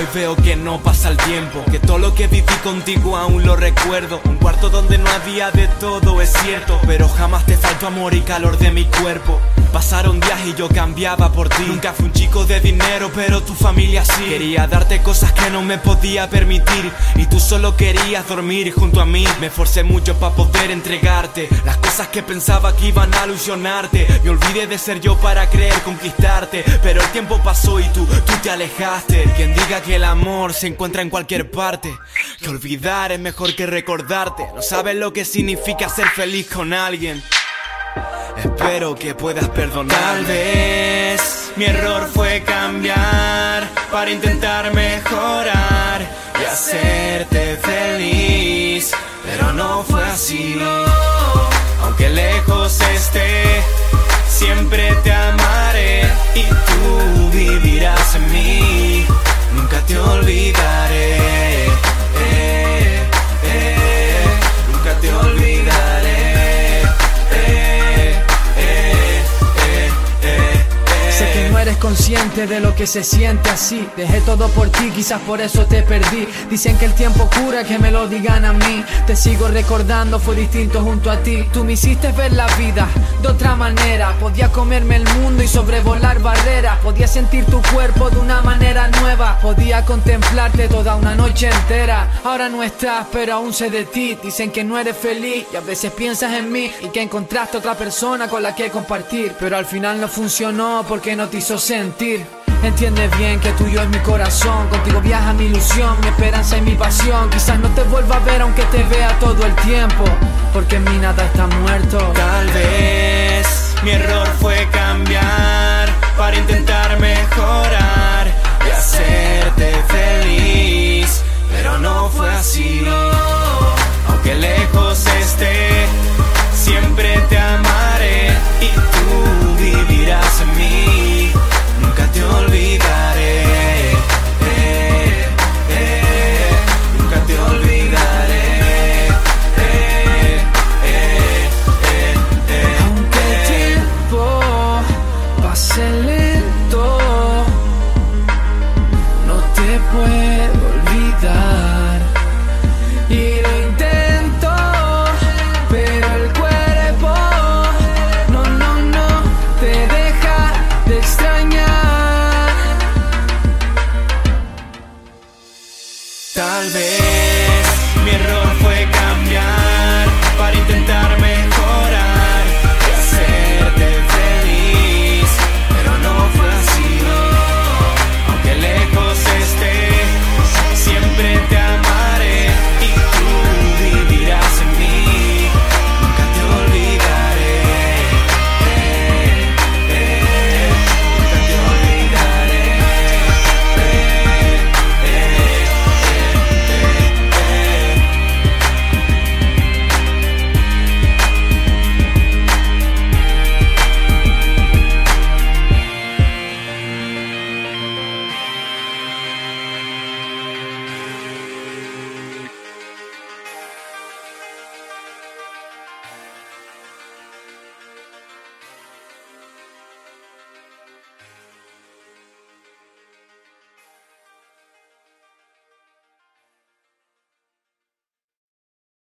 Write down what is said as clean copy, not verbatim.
veo que no pasa el tiempo, que todo lo que viví contigo aún lo recuerdo. Un cuarto donde no había de todo, es cierto, pero jamás te faltó amor y calor de mi cuerpo. Pasaron días y yo cambiaba por ti. Nunca fui un chico de dinero, pero tu familia sí. Quería darte cosas que no me podía permitir, y tú solo querías dormir junto a mí. Me esforcé mucho para poder entregarte las cosas que pensaba que iban a ilusionarte. Me olvidé de ser yo para creer conquistarte, pero el tiempo pasó y tú te alejaste. Quien diga que el amor se encuentra en cualquier parte, que olvidar es mejor que recordarte. No sabes lo que significa ser feliz con alguien. Espero que puedas perdonar. Tal vez mi error fue cambiar para intentar mejorar y hacerte feliz, pero no fue así. Aunque lejos esté, siempre te amaré y tú vivirás en mí. Nunca te olvidaré, nunca te olvidaré. Sé que no eres consciente de lo que se siente así. Dejé todo por ti, quizás por eso te perdí. Dicen que el tiempo cura, que me lo digan a mí. Te sigo recordando, fue distinto junto a ti. Tú me hiciste ver la vida de otra manera. Podía comerme el mundo y sobrevolar barreras. Podía sentir tu cuerpo de una manera nueva. Podía contemplarte toda una noche entera. Ahora no estás, pero aún sé de ti. Dicen que no eres feliz y a veces piensas en mí, y que encontraste otra persona con la que compartir, pero al final no funcionó porque no te hizo sentir. Entiende bien que tuyo es mi corazón. Contigo viaja mi ilusión, mi esperanza y mi pasión. Quizás no te vuelva a ver aunque te vea todo el tiempo, porque en mí nada está muerto. Tal vez mi error fue cambiar para intentar mejorar y hacerte feliz, pero no fue así. Aunque lejos